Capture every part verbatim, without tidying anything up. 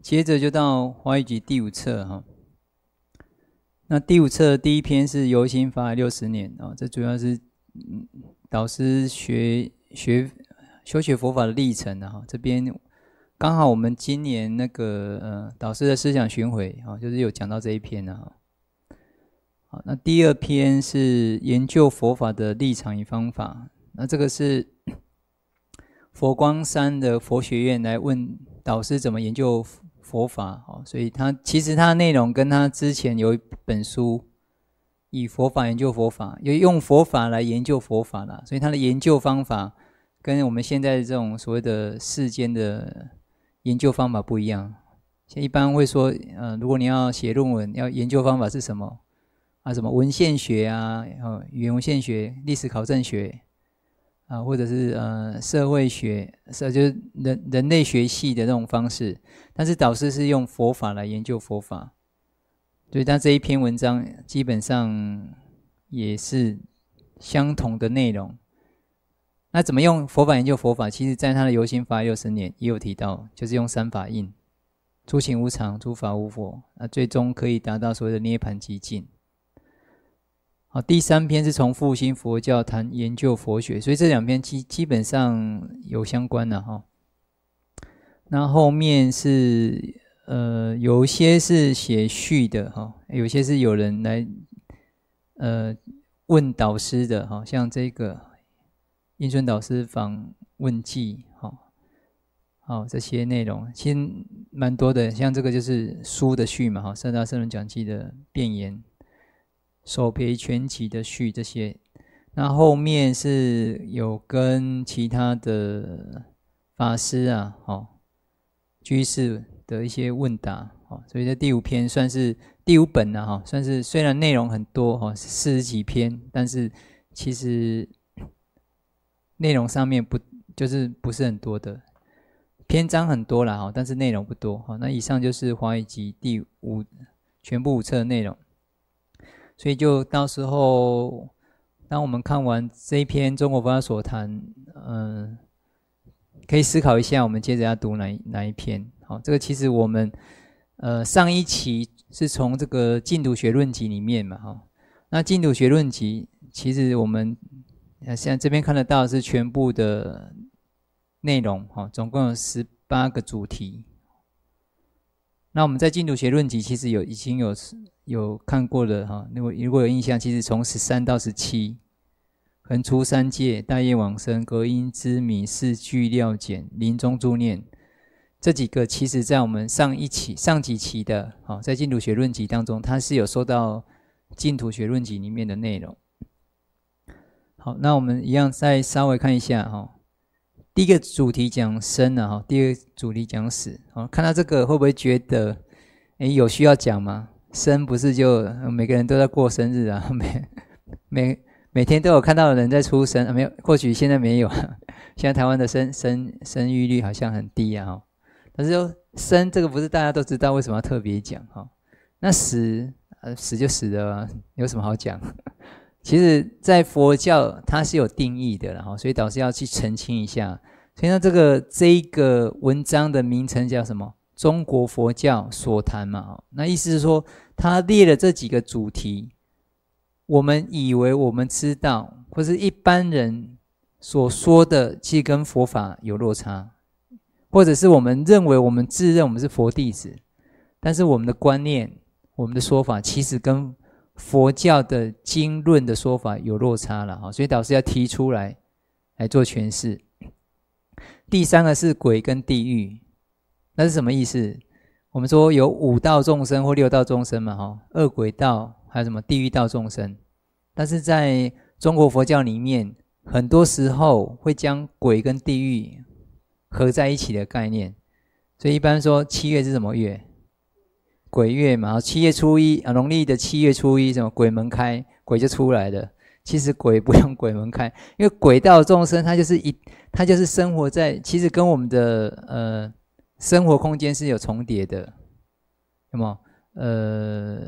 接着就到华语集第五册哈。那第五册第一篇是游行法海六十年啊，这主要是嗯导师学学修学佛法的历程啊。这边刚好我们今年那个呃导师的思想巡回啊，就是有讲到这一篇啊。好，那第二篇是研究佛法的立场与方法。那这个是佛光山的佛学院来问导师怎么研究佛法，所以他其实他的内容跟他之前有一本书以佛法研究佛法，有用佛法来研究佛法啦，所以他的研究方法跟我们现在这种所谓的世间的研究方法不一样。像一般会说，呃，如果你要写论文，要研究方法是什么啊？什么文献学啊，语言文献学、历史考证学啊，或者是呃社会学，就是人人类学系的那种方式。但是导师是用佛法来研究佛法，所以他这一篇文章基本上也是相同的内容。那怎么用佛法研究佛法？其实在他的游行法六十年也有提到，就是用三法印：诸行无常，诸法无我，那最终可以达到所谓的涅槃寂静。好，第三篇是从复兴佛教谈研究佛学，所以这两篇基基本上有相关的哈。那后面是呃有些是写序的哈，有些是有人来呃问导师的哈，像这个印顺导师访问记哈，好这些内容其实蛮多的，像这个就是书的序嘛哈，三大圣人讲记的辩言。手培全集的序这些，那后面是有跟其他的法师啊、哦、居士的一些问答、哦、所以这第五篇算是第五本啊、哦、算是虽然内容很多、哦、四十几篇，但是其实内容上面不就是不是很多的，篇章很多啦、哦、但是内容不多、哦、那以上就是华语集第五全部五册的内容。所以就到时候当我们看完这一篇中国佛教所谈，嗯，可以思考一下我们接着要读哪一哪一篇。好，这个其实我们呃上一期是从这个净土学论集里面嘛，哈，那净土学论集其实我们现在这边看得到的是全部的内容，哈，总共有十八个主题。那我们在净土学论集其实有已经有有看过的哈，如果如果有印象，其实从十三到十七，横出三界、大业往生、隔音之谜、四句料简、临终助念，这几个其实在我们上一期上几期的哈，在净土学论集当中，它是有收到净土学论集里面的内容。好，那我们一样再稍微看一下哈。第一个主题讲生啊，第二个主题讲死。看到这个会不会觉得，诶，有需要讲吗？生不是就每个人都在过生日啊，每每每天都有看到的人在出生啊，没有？或许现在没有，现在台湾的生生生育率好像很低啊，但是就生这个不是大家都知道，为什么要特别讲哈？那死，呃，死就死了啊，有什么好讲？其实在佛教它是有定义的啦，所以导师要去澄清一下。所以呢，这个这一个文章的名称叫什么？中国佛教所谈嘛。那意思是说，他列了这几个主题，我们以为我们知道，或是一般人所说的，其实跟佛法有落差，或者是我们认为我们自认我们是佛弟子，但是我们的观念、我们的说法，其实跟佛教的经论的说法有落差了，所以导师要提出来来做诠释。第三个是鬼跟地狱，那是什么意思？我们说有五道众生或六道众生嘛，恶鬼道还有什么地狱道众生，但是在中国佛教里面，很多时候会将鬼跟地狱合在一起的概念，所以一般说七月是什么月？鬼月嘛，七月初一啊，农历的七月初一，什么鬼门开，鬼就出来了。其实鬼不用鬼门开，因为鬼道众生，他就是一，他就是生活在，其实跟我们的呃生活空间是有重叠的，有没有？呃，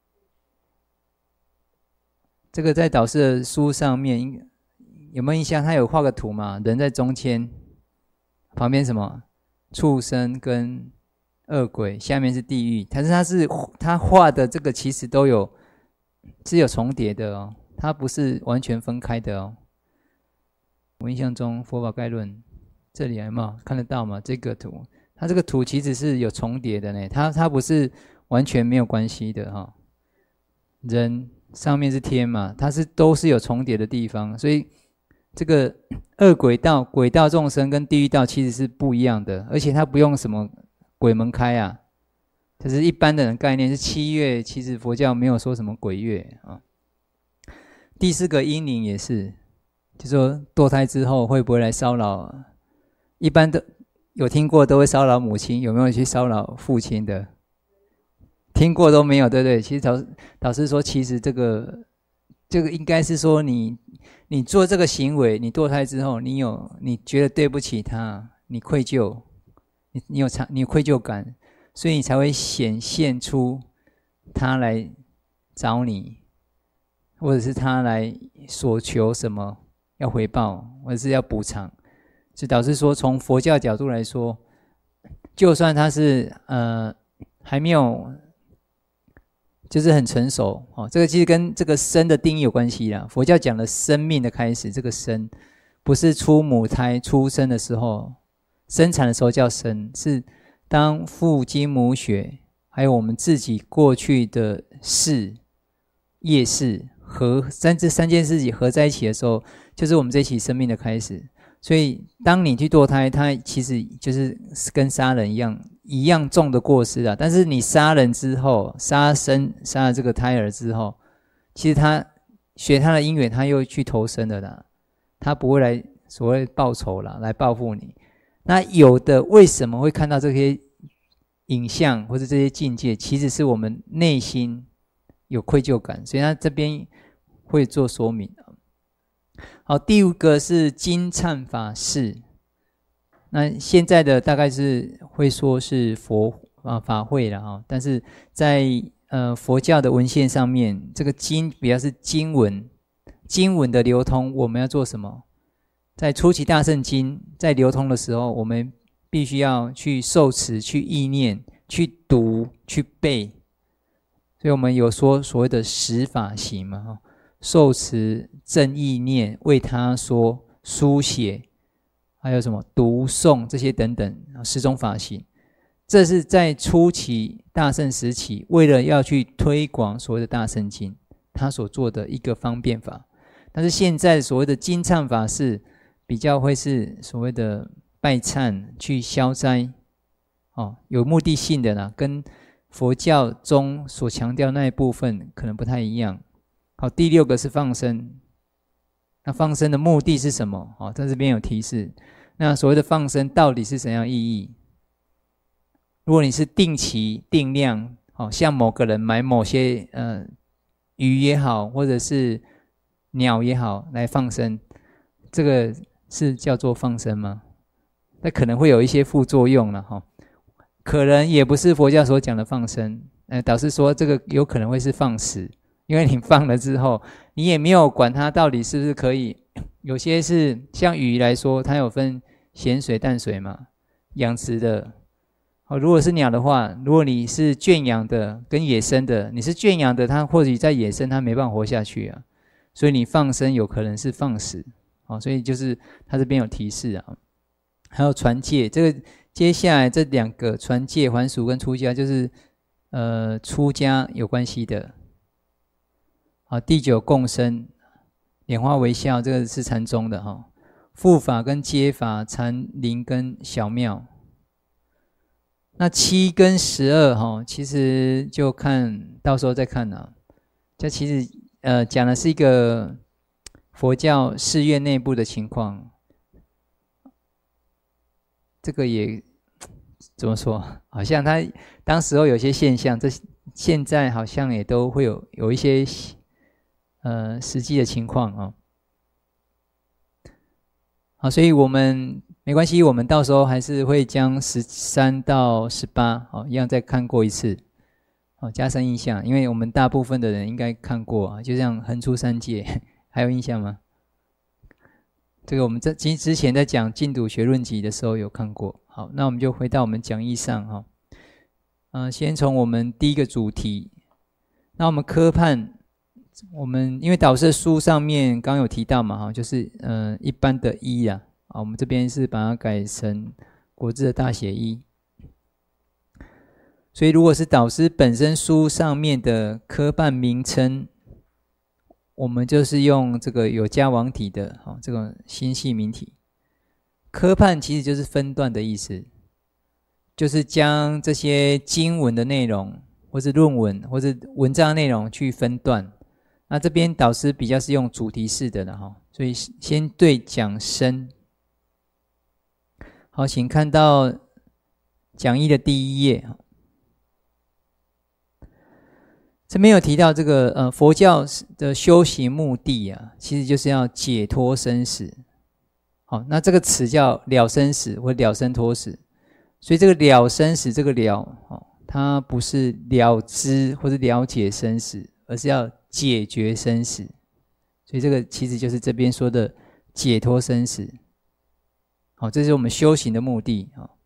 这个在导师的书上面有没有印象？他有画个图嘛？人在中间，旁边什么畜生跟恶鬼，下面是地狱，但是它是它画的这个其实都有是有重叠的哦，它不是完全分开的哦。我印象中《佛法概论》这里有没有看得到吗？这个图，它这个图其实是有重叠的呢，它它不是完全没有关系的哈、哦。人上面是天嘛，它是都是有重叠的地方，所以这个恶鬼道、鬼道众生跟地狱道其实是不一样的，而且它不用什么鬼门开啊，就是一般的人概念是七月，其实佛教没有说什么鬼月啊。第四个阴灵也是，就说堕胎之后会不会来骚扰？一般的有听过都会骚扰母亲，有没有去骚扰父亲的？听过都没有，对不对？其实导导师说，其实这个这个应该是说你你做这个行为，你堕胎之后，你有你觉得对不起他，你愧疚，你你有你有愧疚感，所以你才会显现出他来找你，或者是他来所求什么要回报，或者是要补偿。就导致说，从佛教角度来说，就算他是呃还没有。就是很成熟哦，这个其实跟这个生的定义有关系啦。佛教讲的生命的开始，这个生不是出母胎出生的时候，生产的时候叫生，是当父精母血，还有我们自己过去的事、业事合三这三件事情合在一起的时候，就是我们这一期生命的开始。所以，当你去堕胎，它其实就是跟杀人一样。一样重的过失啊，但是你杀人之后，杀生杀了这个胎儿之后，其实他学他的因缘，他又去投生了啦，他不会来所谓报仇啦，来报复你。那有的为什么会看到这些影像或者这些境界，其实是我们内心有愧疚感，所以他这边会做说明。好，第五个是金忏法事。那现在的大概是会说是佛啊法会了哈，但是在呃佛教的文献上面，这个经比较是经文，经文的流通，我们要做什么？在初期大乘经在流通的时候，我们必须要去受持、去意念、去读、去背，所以我们有说所谓的十法行嘛哈，受持、正意念、为他说、书写。还有什么读诵这些等等十种法行，这是在初期大乘时期，为了要去推广所谓的大乘经，他所做的一个方便法。但是现在所谓的经忏法是比较会是所谓的拜忏去消灾，哦，有目的性的啦，跟佛教中所强调那一部分可能不太一样。好，第六个是放生。那放生的目的是什么？哦，在这边有提示。那所谓的放生到底是怎样意义？如果你是定期定量，哦，像某个人买某些呃鱼也好，或者是鸟也好来放生，这个是叫做放生吗？那可能会有一些副作用了哈、哦，可能也不是佛教所讲的放生。呃，导师说这个有可能会是放食。因为你放了之后，你也没有管它到底是不是可以。有些是像鱼来说，它有分咸水、淡水嘛，养殖的。好，如果是鸟的话，如果你是圈养的跟野生的，你是圈养的，它或许在野生它没办法活下去啊，所以你放生有可能是放食。好，所以就是它这边有提示啊。还有传戒，这个接下来这两个传戒、还俗跟出家，就是呃出家有关系的。好，第九共生，拈花微笑，这个是禅宗的哈。护法跟接法，禅林跟小庙。那七跟十二哈，其实就看到时候再看啊。这其实呃讲的是一个佛教寺院内部的情况。这个也怎么说？好像他当时候有些现象，这现在好像也都会有有一些。呃，实际的情况啊、哦，好，所以我们没关系，我们到时候还是会将十三到十八，好，一样再看过一次，好，加深印象，因为我们大部分的人应该看过啊，就像横出三界，还有印象吗？这个我们在之前在讲净土学论集的时候有看过。好，那我们就回到我们讲义上哈、哦， 呃，先从我们第一个主题，那我们科判，我们因为导师的书上面刚有提到嘛，哈，就是呃一般的一啊，啊，我们这边是把它改成国字的大写一，所以如果是导师本身书上面的科判名称，我们就是用这个有加王体的，哈，这种新细明体。科判其实就是分段的意思。就是将这些经文的内容，或是论文，或是文章的内容去分段。那这边导师比较是用主题式的了哈，所以先对讲深。好，请看到讲义的第一页，这边有提到这个呃佛教的修行目的啊，其实就是要解脱生死。好，那这个词叫了生死或了生脱死。所以这个了生死，这个了，哦，它不是了知或者了解生死，而是要解决生死。所以这个其实就是这边说的解脱生死。好，这是我们修行的目的。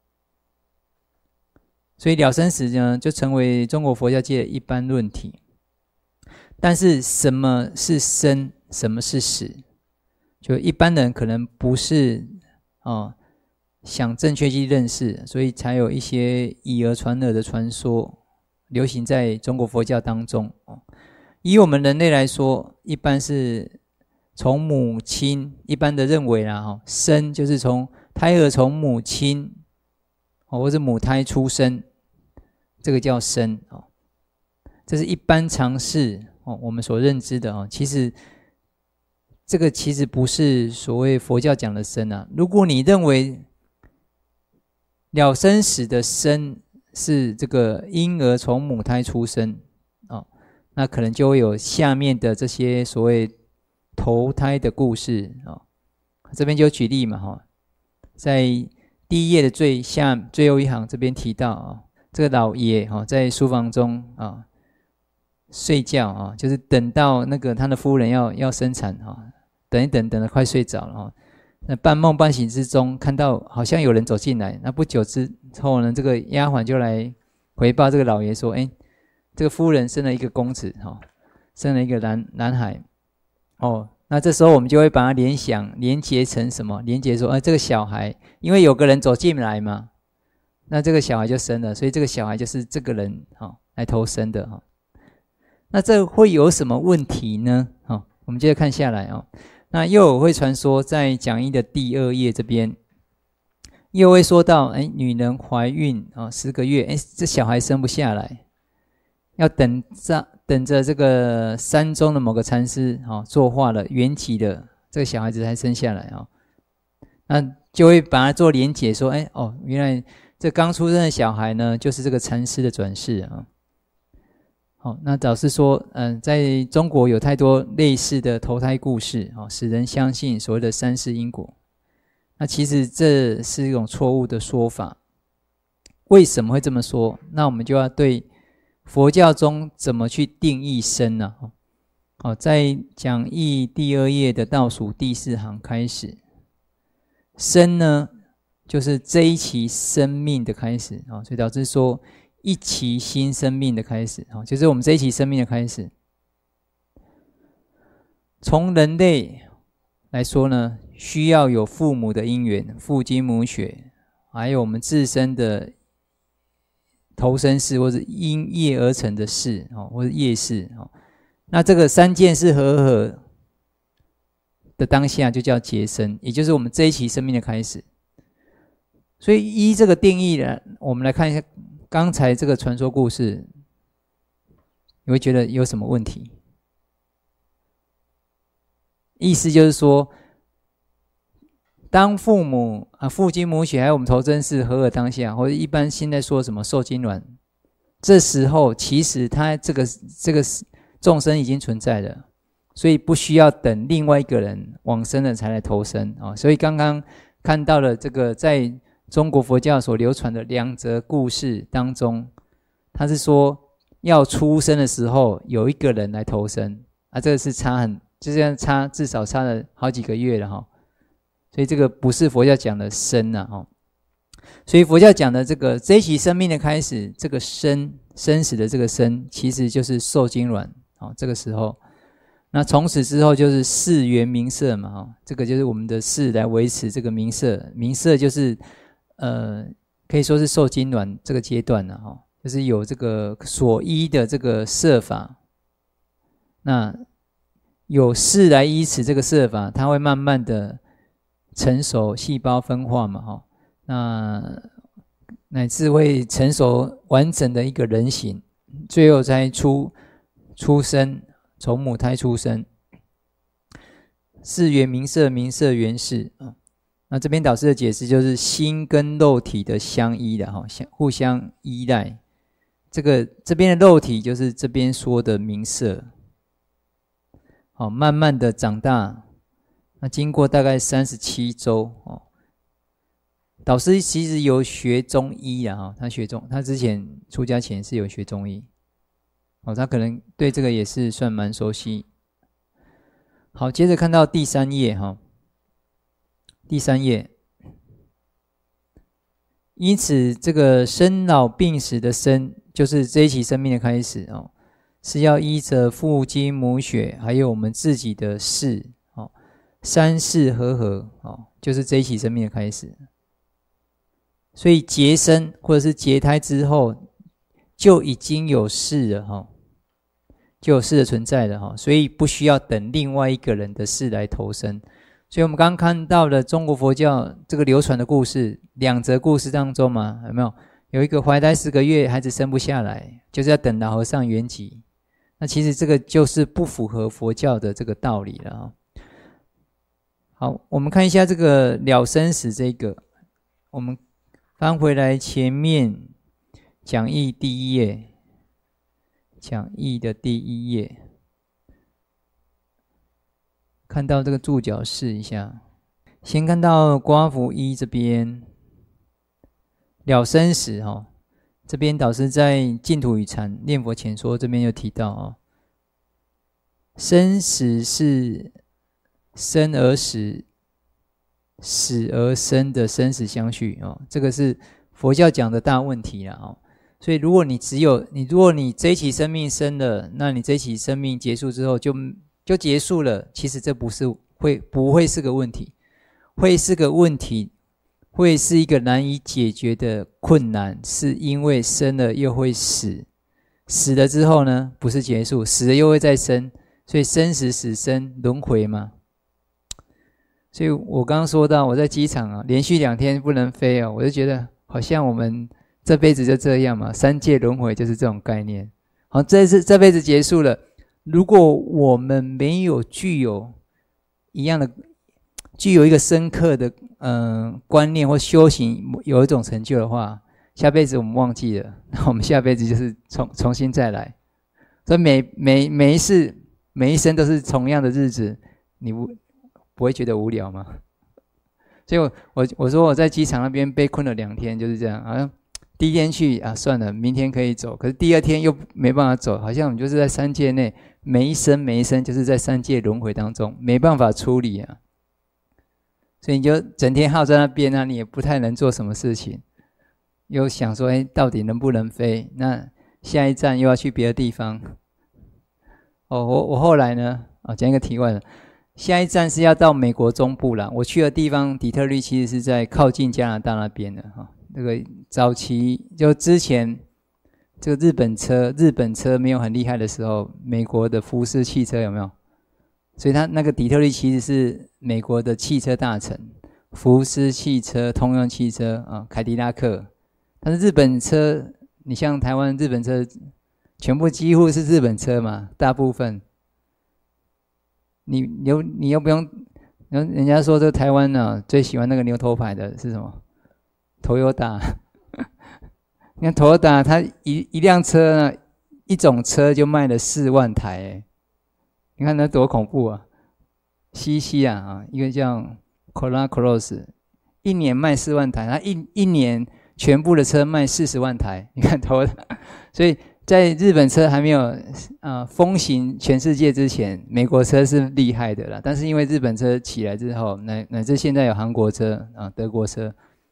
所以了生死呢，就成为中国佛教界的一般论题。但是什么是生，什么是死？就一般人可能不是哦。想正确去认识，所以才有一些以讹传讹的传说流行在中国佛教当中。以我们人类来说，一般是从母亲，一般的认为啦，生就是从胎儿从母亲或者母胎出生，这个叫生。这是一般常识我们所认知的。其实这个其实不是所谓佛教讲的生啊。如果你认为了生死的生是这个婴儿从母胎出生，哦，那可能就会有下面的这些所谓投胎的故事。哦，这边就举例嘛，哦，在第一页的最下最后一行这边提到，哦，这个老爷，哦，在书房中，哦，睡觉，哦，就是等到那个他的夫人要要生产，哦，等一等等得快睡着了，哦，那半梦半醒之中，看到好像有人走进来。那不久之后呢，这个丫鬟就来回报这个老爷说：“哎，这个夫人生了一个公子，哈，生了一个男男孩。”哦，那这时候我们就会把它联想、连结成什么？连结说：“哎，这个小孩，因为有个人走进来嘛，那这个小孩就生了，所以这个小孩就是这个人哈来投生的哈。那这会有什么问题呢？哈，我们接着看下来哦。那又有会传说，在讲义的第二页这边，又会说到，哎，女人怀孕啊，十个月，哎，这小孩生不下来，要等着等着这个山中的某个禅师啊作化了缘起的这个小孩子才生下来啊。那就会把它做连结，说，哎，哦，原来这刚出生的小孩呢，就是这个禅师的转世啊。好，那导师说，嗯，在中国有太多类似的投胎故事，哦，使人相信所谓的三世因果。那其实这是一种错误的说法。为什么会这么说？那我们就要对佛教中怎么去定义生呢？好，在讲义第二页的倒数第四行开始，生呢，就是这一期生命的开始。所以导致说，一期新生命的开始，就是我们这一期生命的开始。从人类来说呢，需要有父母的因缘，父精母血，还有我们自身的投生事，或者因业而成的事，或者业事。那这个三件事合合的当下，就叫结生，也就是我们这一期生命的开始。所以依这个定义呢，我们来看一下刚才这个传说故事，你会觉得有什么问题？意思就是说，当父母啊父精母血还有我们投生事合合当下，或者一般现在说什么受精卵，这时候其实他这个这个众生已经存在了，所以不需要等另外一个人往生了才来投生啊。所以刚刚看到了这个在中国佛教所流传的两则故事当中，他是说要出生的时候有一个人来投生啊，这个是差很，就这样差至少差了好几个月了哈。所以这个不是佛教讲的生啊哈。 所以佛教讲的这个这一期生命的开始，这个生生死的这个生，其实就是受精卵。好，这个时候，那从此之后就是世缘名色嘛，哈，这个就是我们的世来维持这个名色，名色就是呃，可以说是受精卵这个阶段了，哈，就是有这个所依的这个色法，那有世来依持这个色法，它会慢慢的成熟，细胞分化嘛，哈，那乃至会成熟完整的一个人形，最后才出。出生，从母胎出生，世缘名色，名色缘世啊。那这边导师的解释就是心跟肉体的相依的哈，互相依赖。这个这边的肉体就是这边说的名色，好，慢慢的长大。那经过大概三十七周哦，导师其实有学中医啊，他学中，他之前出家前是有学中医。哦，他可能对这个也是算蛮熟悉。好，接着看到第三页哈，第三页，因此这个生老病死的生，就是这一期生命的开始哦，是要依着父精母血，还有我们自己的世哦，三世和合哦，就是这一期生命的开始。所以结生或者是结胎之后，就已经有世了哈。就有世的存在了哈，所以不需要等另外一个人的世来投生。所以我们刚刚看到了中国佛教这个流传的故事，两则故事当中嘛，有没有有一个怀胎十个月，孩子生不下来，就是要等老和尚圆寂。那其实这个就是不符合佛教的这个道理了哈。好，我们看一下这个了生死这个，我们翻回来前面讲义第一页。讲义的第一页，看到这个注脚试一下。先看到刮符一这边了生死哈，这边导师在净土与禅念佛前说这边有提到哦，生死是生而死，死而生的生死相续哦，这个是佛教讲的大问题啦哦。所以如果你只有你如果你这一期生命生了，那你这一期生命结束之后就就结束了，其实这不是会不会是个问题，会是个问题，会是一个难以解决的困难，是因为生了又会死，死了之后呢不是结束，死了又会再生，所以生死死生轮回嘛。所以我刚刚说到我在机场啊连续两天不能飞哦，我就觉得好像我们这辈子就这样嘛，三界轮回就是这种概念。好，这次这辈子结束了，如果我们没有具有一样的，具有一个深刻的嗯、呃、观念或修行，有一种成就的话，下辈子我们忘记了，那我们下辈子就是重重新再来。所以每每每一世每一生都是同样的日子，你不不会觉得无聊吗？所以我我我说我在机场那边被困了两天，就是这样，好像。第一天去啊，算了，明天可以走。可是第二天又没办法走，好像我们就是在三界内，每一生每一生就是在三界轮回当中，没办法处理啊。所以你就整天耗在那边啊，你也不太能做什么事情。又想说，哎，到底能不能飞？那下一站又要去别的地方。哦，我我后来呢，啊，讲一个题外的，下一站是要到美国中部啦。我去的地方底特律其实是在靠近加拿大那边的哈。这个早期就之前这个日本车日本车没有很厉害的时候，美国的福斯汽车有没有？所以它那个底特律其实是美国的汽车大城，福斯汽车、通用汽车啊、凯迪拉克。但是日本车，你像台湾日本车，全部几乎是日本车嘛，大部分。你你又你又不用，人家说这个台湾呢、啊、最喜欢那个牛头牌的是什么？Toyota， 你看 Toyota， 它一一辆车呢，一种车就卖了四万台，哎，你看那多恐怖啊！西西啊，啊，一个叫 Corolla Cross， 一年卖四万台，它一一年全部的车卖四十万台，你看 Toyota， 所以在日本车还没有啊、呃、风行全世界之前，美国车是厉害的啦。但是因为日本车起来之后，乃乃至现在有韩国车啊、德国车。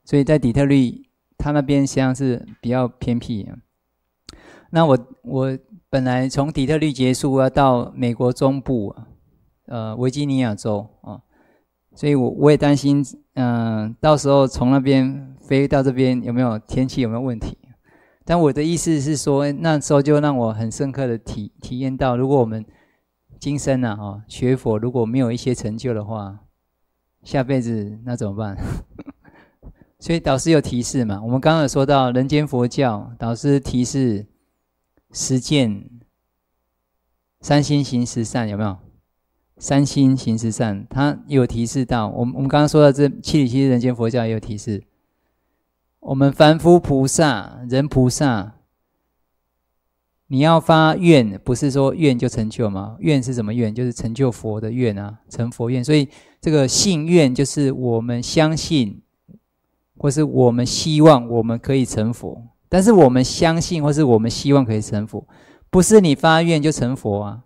所以在底特律，他那边实际上是比较偏僻的。那我我本来从底特律结束要到美国中部，呃，维吉尼亚州啊，所以我我也担心，嗯、呃，到时候从那边飞到这边有没有天气有没有问题？但我的意思是说，那时候就让我很深刻的体体验到，如果我们今生啊，哈，学佛如果没有一些成就的话，下辈子那怎么办？所以导师有提示嘛，我们刚刚有说到人间佛教，导师提示实践三心行十善，有没有？三心行十善，他有提示到，我们我们刚刚说到这七里七人间佛教也有提示，我们凡夫菩萨、人菩萨，你要发愿，不是说愿就成就吗？愿是什么愿？就是成就佛的愿啊，成佛愿。所以这个信愿就是我们相信，或是我们希望我们可以成佛。但是我们相信或是我们希望可以成佛，不是你发愿就成佛啊。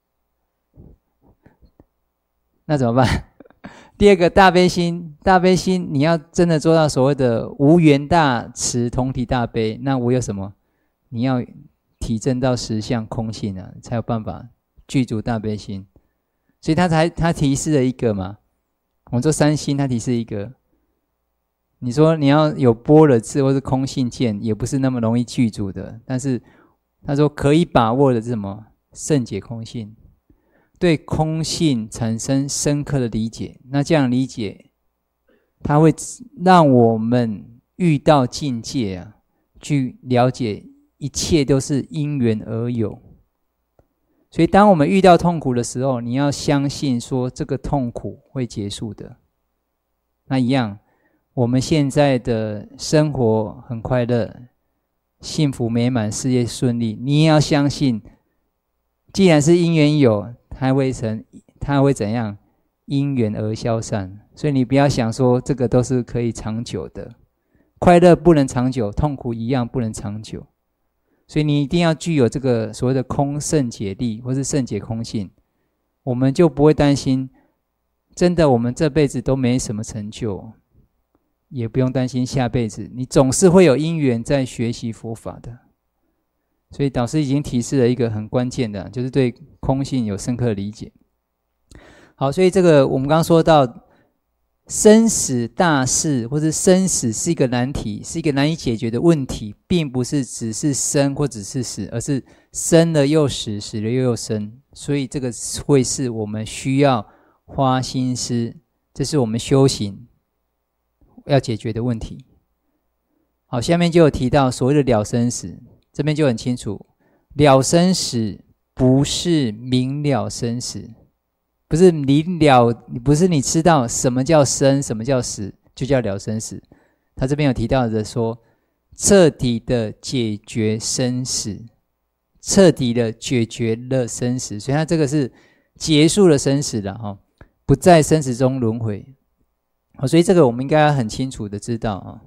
那怎么办？第二个大悲心，大悲心你要真的做到所谓的无缘大慈同体大悲，那我有什么？你要体证到实相空性啊，才有办法具足大悲心。所以他才他提示了一个嘛，我们说三心，他提示一个。你说你要有般若智或是空性见，也不是那么容易具足的。但是他说可以把握的是什么？圣解空性，对空性产生深刻的理解。那这样理解，它会让我们遇到境界啊，去了解一切都是因缘而有。所以当我们遇到痛苦的时候，你要相信说这个痛苦会结束的。那一样，我们现在的生活很快乐，幸福美满，事业顺利，你也要相信，既然是因缘有，它会成，它会怎样？因缘而消散。所以你不要想说这个都是可以长久的，快乐不能长久，痛苦一样不能长久。所以你一定要具有这个所谓的空圣解力，或是圣解空性，我们就不会担心，真的我们这辈子都没什么成就，也不用担心下辈子，你总是会有因缘在学习佛法的。所以导师已经提示了一个很关键的，就是对空性有深刻的理解。好，所以这个我们刚刚说到生死大事，或是生死是一个难题，是一个难以解决的问题，并不是只是生或只是死，而是生了又死，死了又又生。所以这个会是我们需要花心思，这是我们修行要解决的问题。好，下面就有提到所谓的了生死，这边就很清楚，了生死不是明了生死，不是你了，不是你知道什么叫生，什么叫死，就叫了生死。他这边有提到的说，彻底的解决生死，彻底的解决了生死，所以他这个是结束了生死了哈，不在生死中轮回。好，所以这个我们应该要很清楚的知道啊。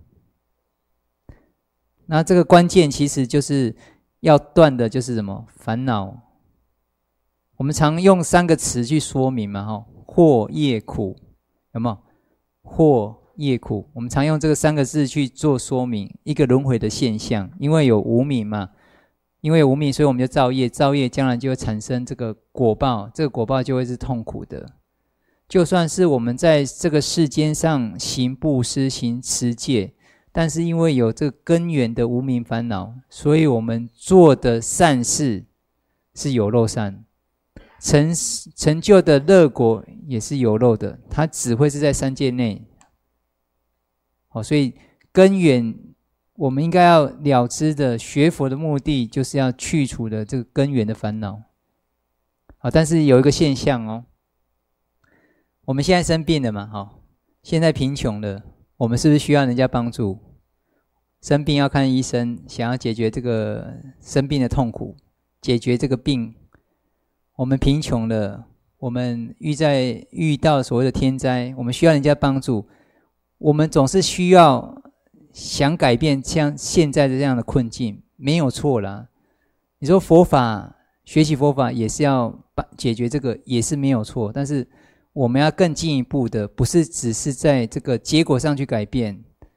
那这个关键其实就是要断的就是什么？烦恼。我们常用三个词去说明嘛，哈，惑业苦，有没有？惑业苦，我们常用这个三个字去做说明一个轮回的现象。因为有无明嘛，因为有无明，所以我们就造业，造业将来就会产生这个果报，这个果报就会是痛苦的。就算是我们在这个世间上行布施、行持戒，但是因为有这个根源的无明烦恼，所以我们做的善事是有漏善，成成就的乐果也是有漏的，它只会是在三界内。好，所以根源我们应该要了知的，学佛的目的就是要去除的这个根源的烦恼。好，但是有一个现象哦，我们现在生病了嘛，好，现在贫穷了，我们是不是需要人家帮助？生病要看医生，想要解决这个生病的痛苦，解决这个病。我们贫穷了，我们遇在遇到所谓的天灾，我们需要人家帮助，我们总是需要想改变像现在的这样的困境，没有错啦。你说佛法，学习佛法也是要解决这个，也是没有错，但是我们要更进一步的，不是只是在这个结果上去改变，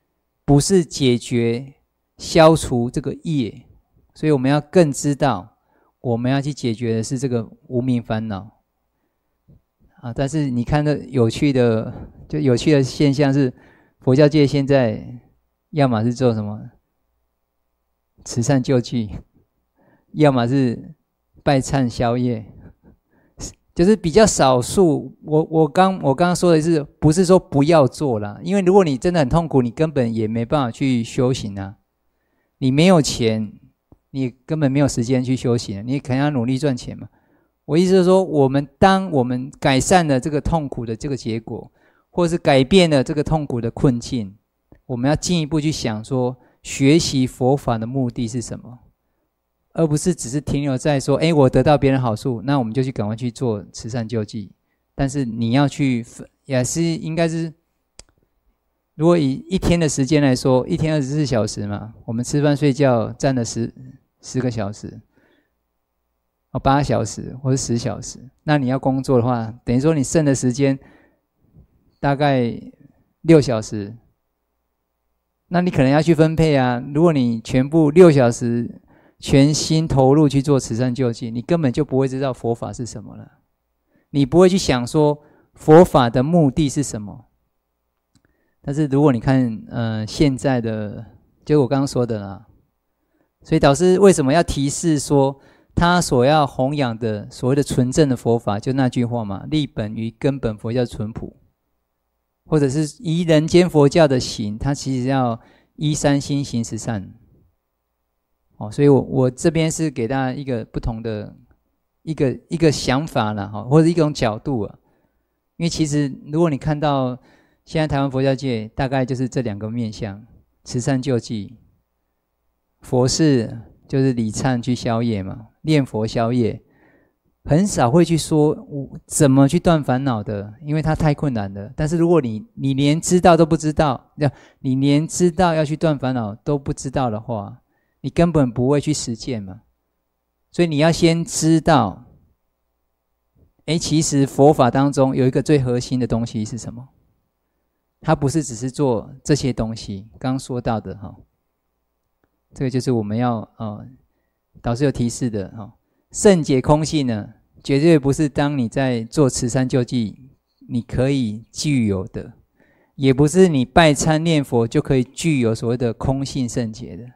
不是解决消除这个业，所以我们要更知道我们要去解决的是这个无明烦恼啊。但是你看到有趣的就有趣的现象是，佛教界现在要么是做什么慈善救济，要么是拜忏消业，就是比较少数。我我刚我刚刚说的是，不是说不要做啦，因为如果你真的很痛苦，你根本也没办法去修行啊。你没有钱，你根本没有时间去修行，你肯定要努力赚钱嘛。我意思是说，我们当我们改善了这个痛苦的这个结果，或是改变了这个痛苦的困境，我们要进一步去想说，学习佛法的目的是什么，而不是只是停留在说，哎，我得到别人好处，那我们就去赶快去做慈善救济。但是你要去，也是应该是，如果以一天的时间来说，一天二十四小时嘛，我们吃饭睡觉占了十十个小时，哦，八小时或者十小时，那你要工作的话，等于说你剩的时间大概六小时，那你可能要去分配啊。如果你全部六小时全心投入去做慈善救济，你根本就不会知道佛法是什么了，你不会去想说佛法的目的是什么。但是如果你看呃现在的，就我刚刚说的啦，所以导师为什么要提示说他所要弘扬的所谓的纯正的佛法，就那句话嘛，立本于根本佛教淳朴，或者是依人间佛教的行，他其实要依三心行十善。哦，所以我我这边是给大家一个不同的一个一个想法啦，或者一种角度啊。因为其实如果你看到现在台湾佛教界大概就是这两个面向，慈善救济，佛事就是礼忏去消业嘛，念佛消业，很少会去说怎么去断烦恼的，因为它太困难了。但是如果你你连知道都不知道，你连知道要去断烦恼都不知道的话，你根本不会去实践嘛。所以你要先知道，诶，其实佛法当中有一个最核心的东西是什么？它不是只是做这些东西，刚刚说到的哈，这个就是我们要呃，导师有提示的哈。圣解空性呢，绝对不是当你在做慈善救济你可以具有的，也不是你拜忏念佛就可以具有所谓的空性圣解的。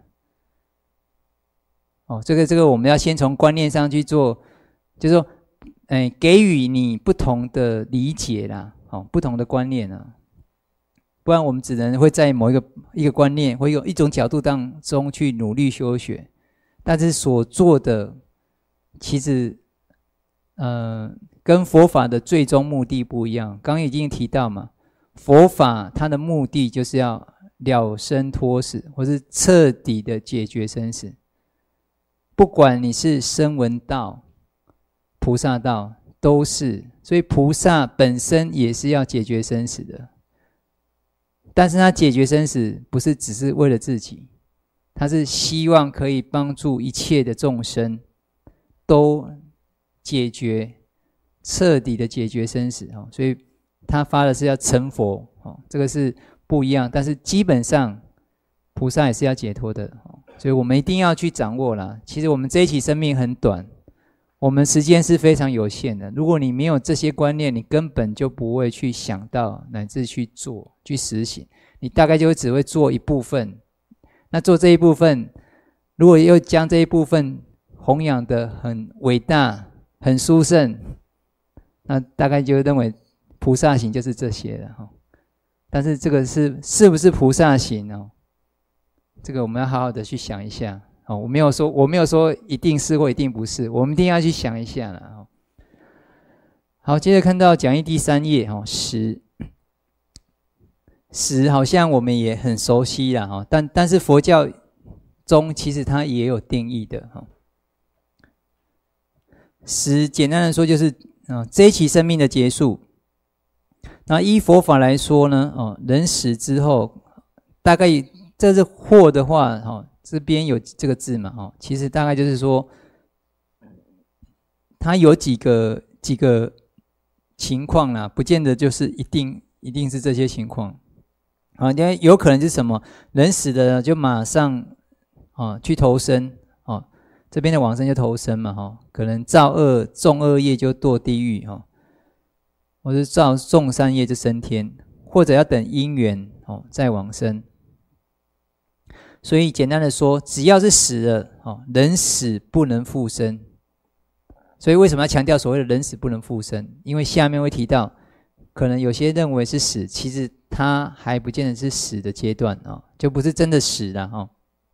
哦，这个这个我们要先从观念上去做，就是说，哎，给予你不同的理解啦，哦，不同的观念啊，不然我们只能会在某一个一个观念或有一种角度当中去努力修学，但是所做的其实，呃，跟佛法的最终目的不一样。刚刚已经提到嘛，佛法它的目的就是要了生脱死，或是彻底的解决生死。不管你是声闻道、菩萨道，都是。所以菩萨本身也是要解决生死的，但是他解决生死不是只是为了自己，他是希望可以帮助一切的众生都解决，彻底的解决生死。所以他发的是要成佛，这个是不一样。但是基本上菩萨也是要解脱的，所以我们一定要去掌握啦。其实我们这一期生命很短，我们时间是非常有限的。如果你没有这些观念，你根本就不会去想到，乃至去做、去实行。你大概就只会做一部分。那做这一部分，如果又将这一部分弘扬得很伟大、很殊胜，那大概就认为菩萨行就是这些了。但是这个是是不是菩萨行哦？这个我们要好好的去想一下。哦，我没有说，我没有说一定是或一定不是，我们一定要去想一下了。好，接着看到讲义第三页，哦，十，十好像我们也很熟悉啦，哈，但但是佛教中其实它也有定义的，哈。十简单的说就是，啊，这一期生命的结束。那依佛法来说呢，哦，人死之后，大概这是惑的话，哈。这边有这个字嘛？哦，其实大概就是说，它有几个几个情况啦，不见得就是一定一定是这些情况。 啊，因为有可能是什么？人死了就马上啊去投生，哦，这边的往生就投生嘛，哈、哦，可能造恶重恶业就堕地狱，哈、哦，或者造重善业就升天，或者要等因缘哦再往生。所以简单的说，只要是死了，哦，人死不能复生。所以为什么要强调所谓的人死不能复生？因为下面会提到，可能有些认为是死，其实他还不见得是死的阶段，哦，就不是真的死了，哦。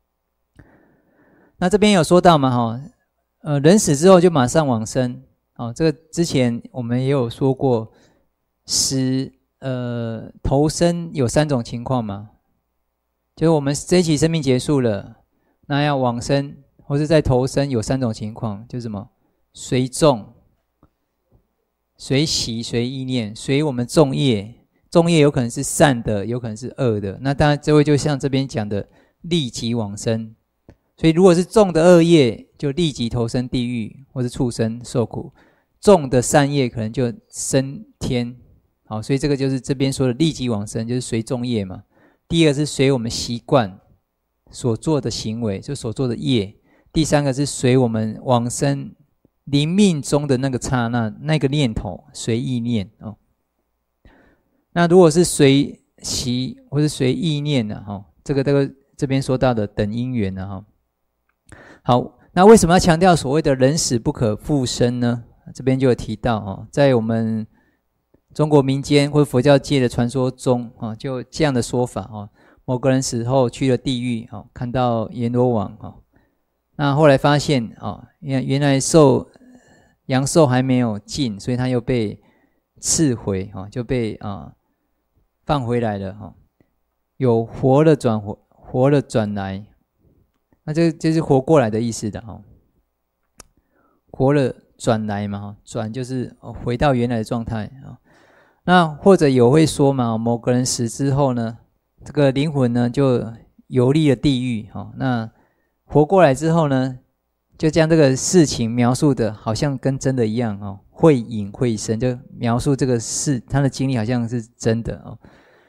那这边有说到嘛，哈，呃，人死之后就马上往生，哦，这个之前我们也有说过，死呃投生有三种情况嘛，就是我们这一期生命结束了，那要往生或是再投生有三种情况，就是什么？随众、随喜、随意念，随我们众业，众业有可能是善的，有可能是恶的。那当然，这位就像这边讲的，立即往生。所以，如果是重的恶业，就立即投生地狱或是畜生受苦；重的善业，可能就升天。好，所以这个就是这边说的立即往生，就是随众业嘛。第二个是随我们习惯所做的行为，就所做的业；第三个是随我们往生临命中的那个刹那，那个念头，随意念哦。那如果是随习或是随意念呢？哈，这个这个这边说到的等因缘呢？哈，好，那为什么要强调所谓的人死不可复生呢？这边就有提到哦，在我们中国民间或佛教界的传说中啊，就这样的说法哦，某个人死后去了地狱哦，看到阎罗王哦，那后来发现哦，原原来受阳寿还没有尽，所以他又被赐回哈，就被啊放回来了哈。有活了转活，活了转来，那这就是活过来的意思的哈。活了转来嘛哈，转就是回到原来的状态啊。那或者有会说嘛，某个人死之后呢，这个灵魂呢就游历了地狱哈。那活过来之后呢，就将这个事情描述的好像跟真的一样哦，会隐会生，就描述这个事，他的经历好像是真的哦。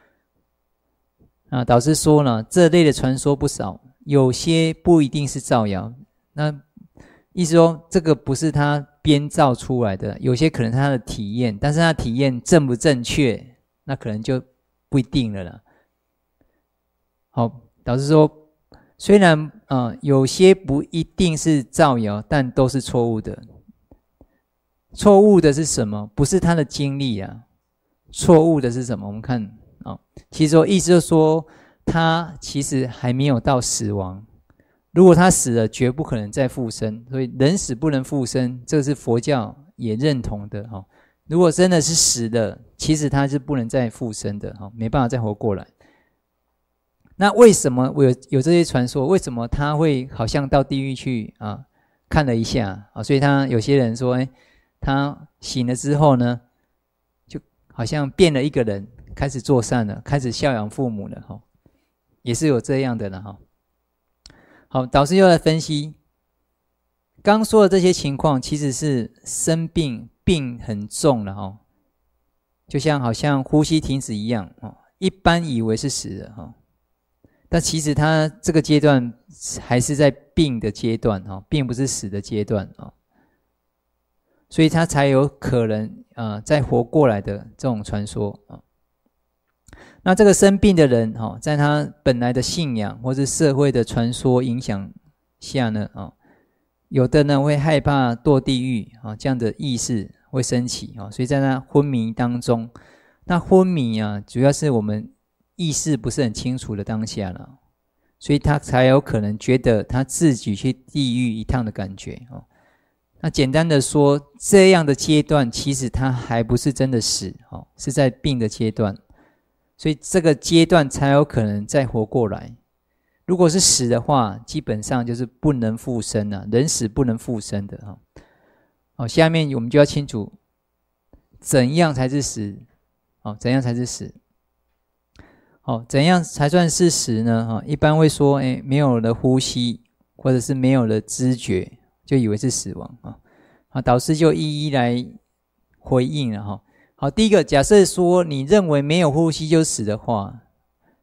啊，导师说呢，这类的传说不少，有些不一定是造谣。那意思说，这个不是他编造出来的，有些可能他的体验，但是他的体验正不正确，那可能就不一定了啦。好，导师说，虽然呃有些不一定是造谣，但都是错误的。错误的是什么？不是他的经历啊，错误的是什么？我们看啊、哦，其实说意思就是说，他其实还没有到死亡。如果他死了，绝不可能再复生。所以人死不能复生，这个是佛教也认同的哈、哦。如果真的是死了，其实他是不能再复生的哈、哦，没办法再活过来。那为什么我有有这些传说？为什么他会好像到地狱去啊？看了一下啊，所以他有些人说，哎，他醒了之后呢，就好像变了一个人，开始做善了，开始孝养父母了哈，也是有这样的了哈。好，导师又来分析，刚说的这些情况其实是生病，病很重了哈，就像好像呼吸停止一样哦，一般以为是死了哈。但其实他这个阶段还是在病的阶段哈，并不是死的阶段啊，所以他才有可能啊再活过来的这种传说啊。那这个生病的人哈，在他本来的信仰或是社会的传说影响下呢啊，有的呢会害怕堕地狱啊，这样的意识会升起啊，所以在他昏迷当中，那昏迷啊，主要是我们意识不是很清楚的当下了，所以他才有可能觉得他自己去地狱一趟的感觉哦。那简单的说，这样的阶段其实他还不是真的死哦，是在病的阶段，所以这个阶段才有可能再活过来。如果是死的话，基本上就是不能复生啊，人死不能复生的哈。好，下面我们就要清楚怎样才是死，好，怎样才是死。哦，怎样才算是死呢？哈，一般会说，哎，没有了呼吸，或者是没有了知觉，就以为是死亡啊。好，导师就一一来回应了哈。好，第一个，假设说你认为没有呼吸就死的话，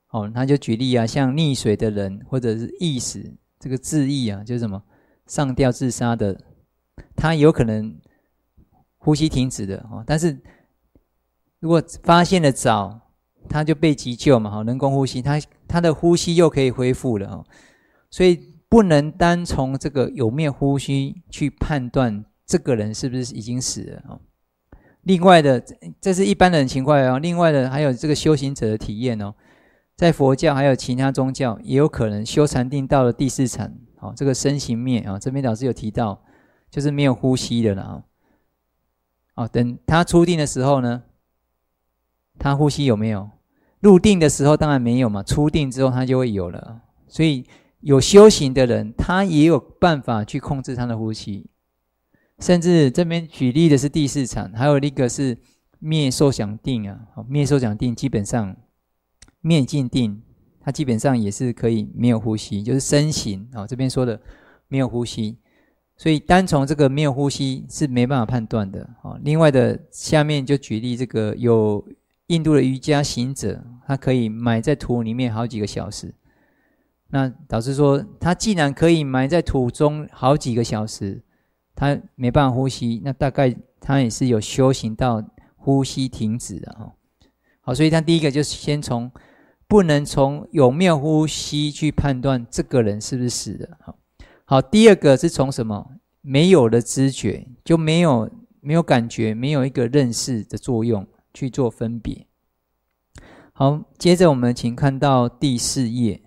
哦，他就举例啊，像溺水的人，或者是缢死，这个自缢啊，就是什么上吊自杀的，他有可能呼吸停止的哦，但是如果发现的早，他就被急救嘛，人工呼吸，他他的呼吸又可以恢复了哦，所以不能单从这个有没有呼吸去判断这个人是不是已经死了哦。另外的，这是一般的人情况哦。另外的还有这个修行者的体验哦，在佛教还有其他宗教，也有可能修禅定到了第四禅，哦，这个身形灭啊，这边老师有提到，就是没有呼吸的了哦。哦，等他出定的时候呢，他呼吸有没有？入定的时候当然没有嘛，出定之后他就会有了。所以有修行的人，他也有办法去控制他的呼吸。甚至这边举例的是第四禅，还有一个是灭受想定啊。灭受想定基本上灭尽定，它基本上也是可以没有呼吸，就是身形啊，这边说的没有呼吸。所以单从这个没有呼吸是没办法判断的啊。另外的下面就举例这个有印度的瑜伽行者，他可以埋在土里面好几个小时。那导师说，他既然可以埋在土中好几个小时，他没办法呼吸，那大概他也是有修行到呼吸停止的哈。好，所以他第一个就是先从不能从有没有呼吸去判断这个人是不是死的。好，好，第二个是从什么？没有的知觉，就没有没有感觉，没有一个认识的作用去做分别。好，接着我们请看到第四页。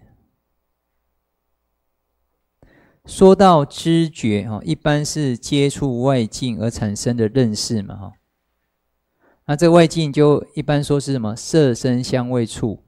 说到知觉，一般是接触外境而产生的认识嘛。那这外境就一般说是什么？色声香味触。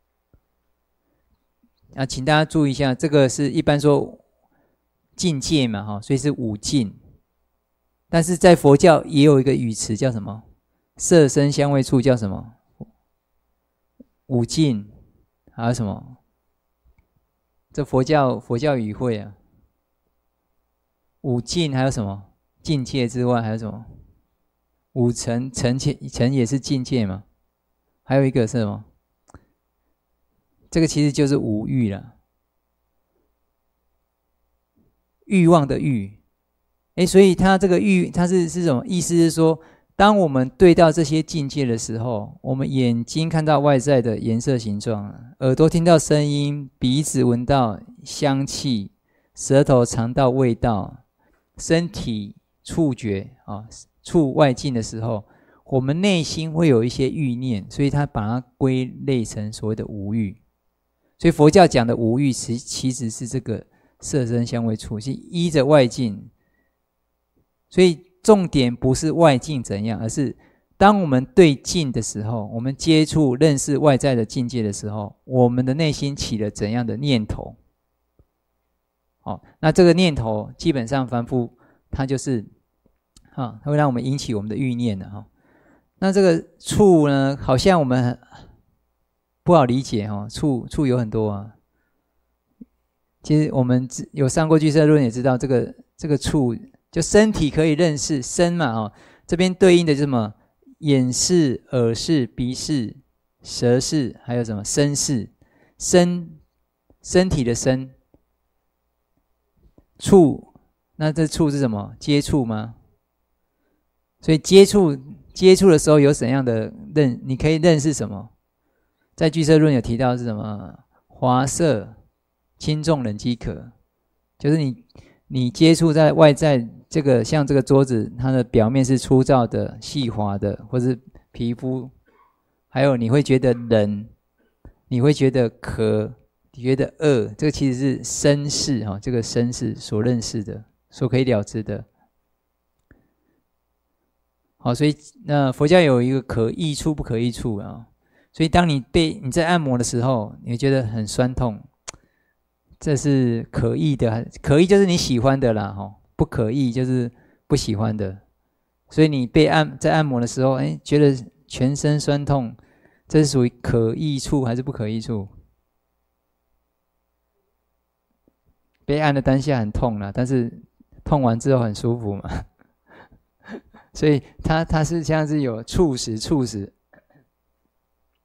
啊，请大家注意一下，这个是一般说境界嘛，所以是五境。但是在佛教也有一个语词叫什么？色声香味触叫什么？五境。还有什么？这佛教佛教语汇啊。五境还有什么？境界之外还有什么？五尘，尘尘也是境界嘛。还有一个是什么？这个其实就是五欲了。欲望的欲。诶，所以它这个欲，它是是什么意思？是说，当我们对到这些境界的时候，我们眼睛看到外在的颜色形状，耳朵听到声音，鼻子闻到香气，舌头尝到味道，身体触觉啊，触外境的时候，我们内心会有一些欲念，所以他把它归类成所谓的五欲。所以佛教讲的五欲，其其实是这个色声香味触，是依着外境。所以重点不是外境怎样，而是当我们对境的时候，我们接触认识外在的境界的时候，我们的内心起了怎样的念头。哦，那这个念头基本上凡夫它就是啊，它会让我们引起我们的欲念的哈。那这个触呢，好像我们不好理解哈，触触有很多啊。其实我们有上过俱舍论也知道，这个这个触就身体可以认识身嘛哈，这边对应的是什么？眼视、耳视、鼻视、舌视，还有什么身视？身身体的身。触，那这触是什么？接触吗？所以接触接触的时候有怎样的认？你可以认识什么？在俱舍论有提到是什么？滑色、轻重冷饥渴，就是你你接触在外在这个，像这个桌子，它的表面是粗糙的、细滑的，或是皮肤，还有你会觉得冷，你会觉得渴。你觉得恶，这个其实是身视哈，这个身视所认识的，所可以了知的。好，所以那佛教有一个可益处不可益处啊。所以当你被你在按摩的时候，你会觉得很酸痛，这是可益的，可益就是你喜欢的啦哈，不可益就是不喜欢的。所以你被按在按摩的时候，哎，觉得全身酸痛，这是属于可益处还是不可益处？被按的当下很痛啦，但是痛完之后很舒服嘛，所以它它是像是有促使促使。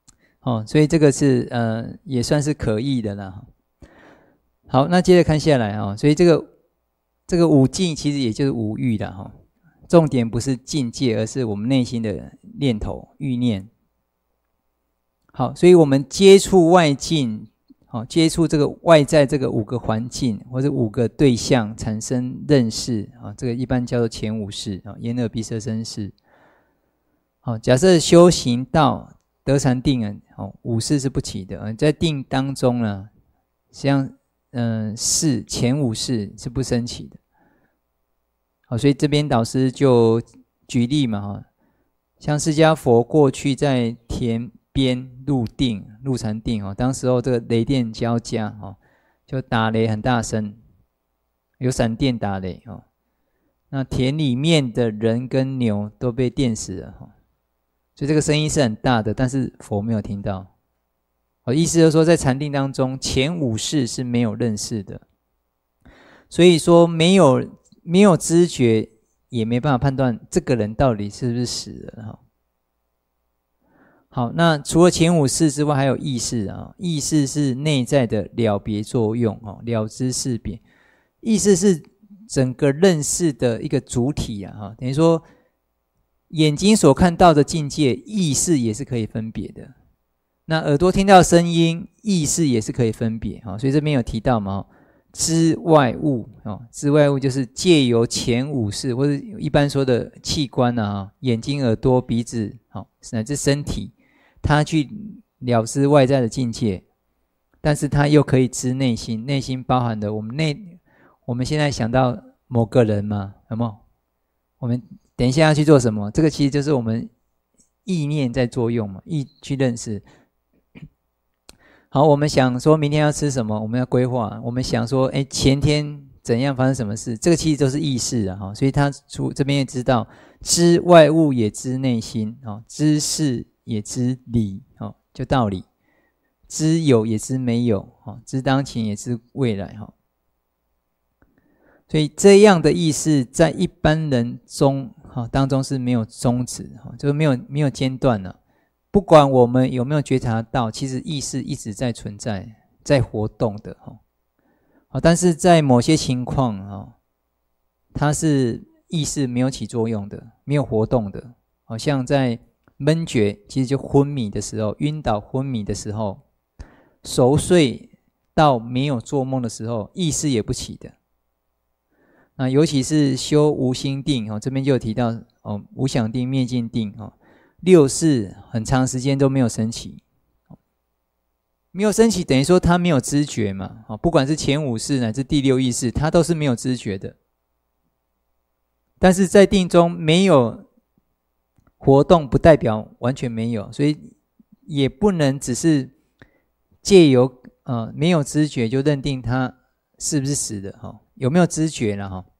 哦，所以这个是呃也算是可议的啦。好，那接着看下来哦，所以这个这个五境其实也就是五欲啦哈。重点不是境界，而是我们内心的念头、欲念。好，所以我们接触外境，好，接触这个外在这个五个环境或者五个对象产生认识啊，这个一般叫做前五识啊，眼耳鼻舌身识。好，假设修行到得禅定啊，好，五识是不起的啊，在定当中呢，实际上嗯，识前五识是不升起的。好，所以这边导师就举例嘛哈，像释迦佛过去在田边入定、入禅定哦，当时候这个雷电交加哦，就打雷很大声，有闪电打雷哦，那田里面的人跟牛都被电死了哈，所以这个声音是很大的，但是佛没有听到。哦，意思就是说，在禅定当中，前五识是没有认识的，所以说没有。没有知觉，也没办法判断这个人到底是不是死了哈。好，那除了前五识之外，还有意识啊。意识是内在的了别作用哦，了知识别。意识是整个认识的一个主体啊，哈，等于说眼睛所看到的境界，意识也是可以分别的。那耳朵听到声音，意识也是可以分别哈。所以这边有提到嘛。知外物哦，知外物就是借由前五识或者一般说的器官啊，眼睛、耳朵、鼻子，好，乃至身体，它去了知外在的境界，但是它又可以知内心，内心包含的我们内，我们现在想到某个人嘛，有没有？我们等一下要去做什么？这个其实就是我们意念在作用嘛，意去认识。好，我们想说明天要吃什么，我们要规划。我们想说，哎，前天怎样发生什么事，这个其实都是意识啊，哈。所以他出这边也知道，知外物也知内心，哦，知事也知理，哦，就道理。知有也知没有，哦，知当前也知未来，哈。所以这样的意识，在一般人中，哈当中是没有终止，哈，就是没有没有间断了。不管我们有没有觉察到，其实意识一直在存在，在活动的哈。但是在某些情况哈，它是意识没有起作用的，没有活动的。好像在闷觉，其实就昏迷的时候，晕倒昏迷的时候，熟睡到没有做梦的时候，意识也不起的。那尤其是修无心定，这边就有提到哦，无想定、灭尽定哦。六识很长时间都没有升起，没有升起等于说他没有知觉嘛，不管是前五识乃至第六意识，他都是没有知觉的。但是在定中没有活动，不代表完全没有，所以也不能只是借由呃没有知觉就认定他是不是死的哈，有没有知觉了哈？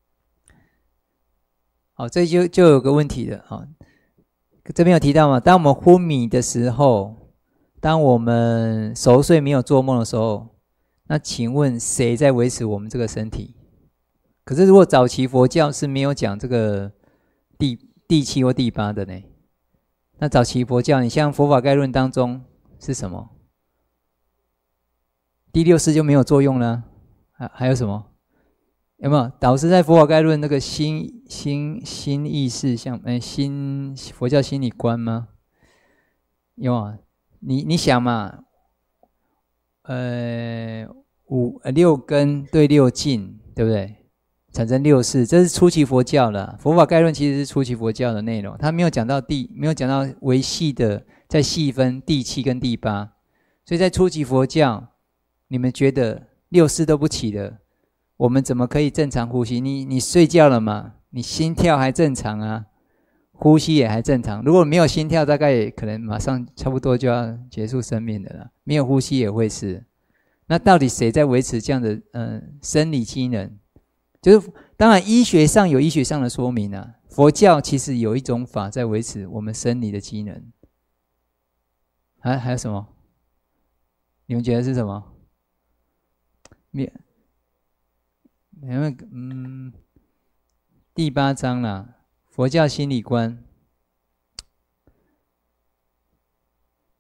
好，这就就有个问题了哈。这边有提到嘛，当我们昏迷的时候，当我们熟睡没有做梦的时候，那请问谁在维持我们这个身体？可是如果早期佛教是没有讲这个第第七或第八的呢？那早期佛教，你像佛法概论当中是什么？第六识就没有作用了，还还有什么？有没有导师在佛法概论那个心心心意识像哎心佛教心理观吗？有啊，你你想嘛，呃五呃六根对六境，对不对？产生六识，这是初期佛教了。佛法概论其实是初期佛教的内容，他没有讲到第没有讲到维系的再细分第七跟第八，所以在初期佛教，你们觉得六识都不起的？我们怎么可以正常呼吸？你你睡觉了嘛？你心跳还正常啊，呼吸也还正常。如果没有心跳，大概也可能马上差不多就要结束生命的了。没有呼吸也会是。那到底谁在维持这样的嗯、呃、生理机能？就是当然医学上有医学上的说明啊，佛教其实有一种法在维持我们生理的机能。还还有什么？你们觉得是什么？没。因为嗯，第八章啦，佛教心理观，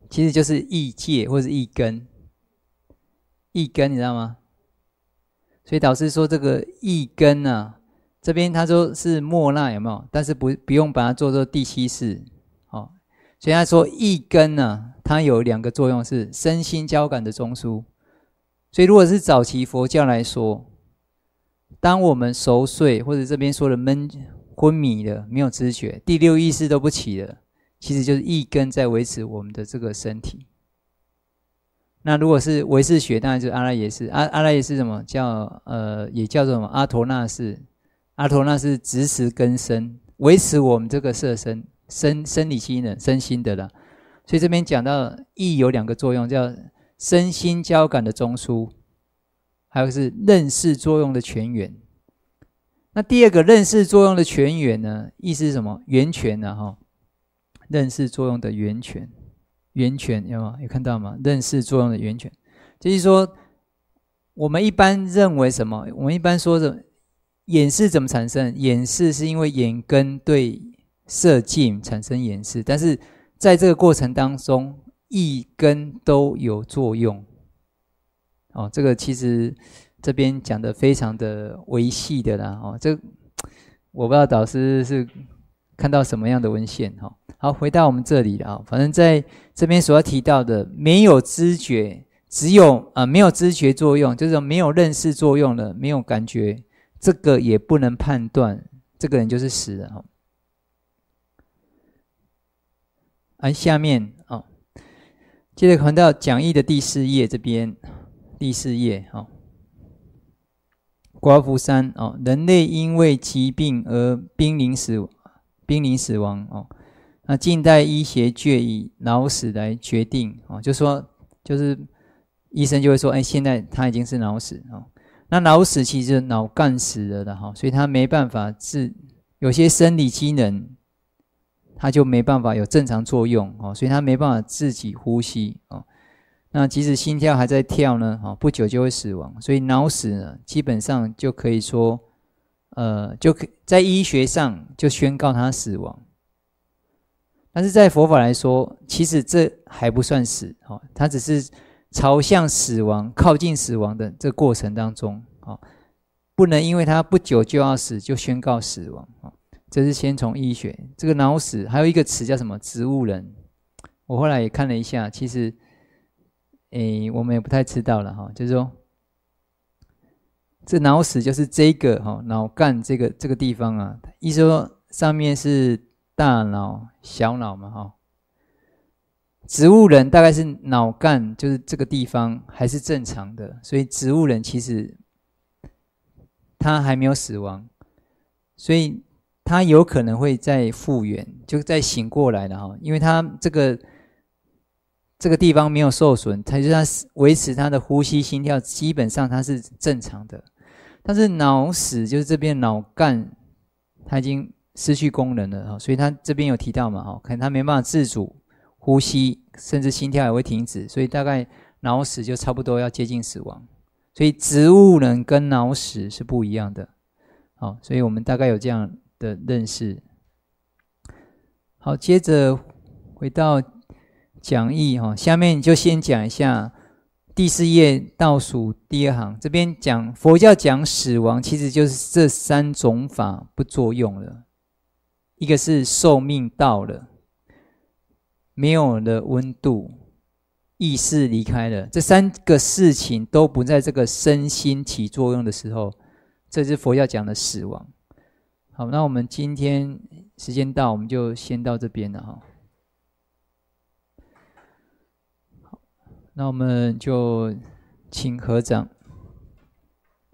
其实就是意界或是意根。意根你知道吗？所以导师说这个意根啊，这边他说是莫那有没有？但是不不用把它做做第七世，哦，所以他说意根呢，它有两个作用，是身心交感的中枢。所以如果是早期佛教来说，当我们熟睡或者这边说的闷昏迷了，没有知觉，第六意识都不起了，其实就是意根在维持我们的这个身体。那如果是唯识学，当然就是阿赖耶识。阿阿赖耶识什么叫呃，也叫做什么阿陀那识？阿陀那是执持根身，维持我们这个色身身生理机能、身心的啦。所以这边讲到意有两个作用，叫身心交感的中枢，还有是认识作用的泉源。那第二个认识作用的泉源呢，意思是什么？源泉啊，哈，认识作用的源泉。源泉有没有？有看到吗？认识作用的源泉，就是说，我们一般认为什么？我们一般说的眼识怎么产生？眼识是因为眼根对色境产生眼识，但是在这个过程当中，意根都有作用。哦，这个其实这边讲的非常的微细的啦。哦，这我不知道导师是看到什么样的文献哈。好，回到我们这里了，反正在这边所要提到的，没有知觉，只有呃没有知觉作用，就是没有认识作用了，没有感觉，这个也不能判断，这个人就是死了哈。而下面啊、哦，接着看到讲义的第四页这边，第四页啊、哦，寡妇三哦，人类因为疾病而濒临死，濒临死亡哦。那近代医学界以脑死来决定哦，就说就是医生就会说，哎，现在他已经是脑死哦。那脑死其实脑干死了的哈，所以他没办法治，有些生理机能他就没办法有正常作用哦，所以他没办法自己呼吸哦。那即使心跳还在跳呢，哦，不久就会死亡。所以脑死呢，基本上就可以说，呃，就可在医学上就宣告他死亡。但是在佛法来说，其实这还不算死，哦，它只是朝向死亡、靠近死亡的这个过程当中，哦，不能因为他不久就要死就宣告死亡，哦，这是先从医学。这个脑死还有一个词叫什么？植物人。我后来也看了一下，其实，诶，我们也不太知道了哈，就是说，这脑死就是这个哈脑干这个这个地方啊，意思说上面是大脑、小脑嘛，哈。植物人大概是脑干，就是这个地方还是正常的，所以植物人其实他还没有死亡，所以他有可能会再复原，就再醒过来了哈，因为他这个这个地方没有受损，他就他维持他的呼吸、心跳，基本上他是正常的。但是脑死就是这边脑干，他已经失去功能了，所以他这边有提到嘛，可能他没办法自主呼吸，甚至心跳也会停止，所以大概脑死就差不多要接近死亡。所以植物人跟脑死是不一样的，好，所以我们大概有这样的认识。好，接着回到讲义哈，下面就先讲一下第四页倒数第二行，这边讲佛教讲死亡，其实就是这三种法不作用了。一个是寿命到了，没有了温度，意识离开了，这三个事情都不在这个身心起作用的时候，这是佛教讲的死亡。好，那我们今天时间到，我们就先到这边了哈。好，那我们就请合掌。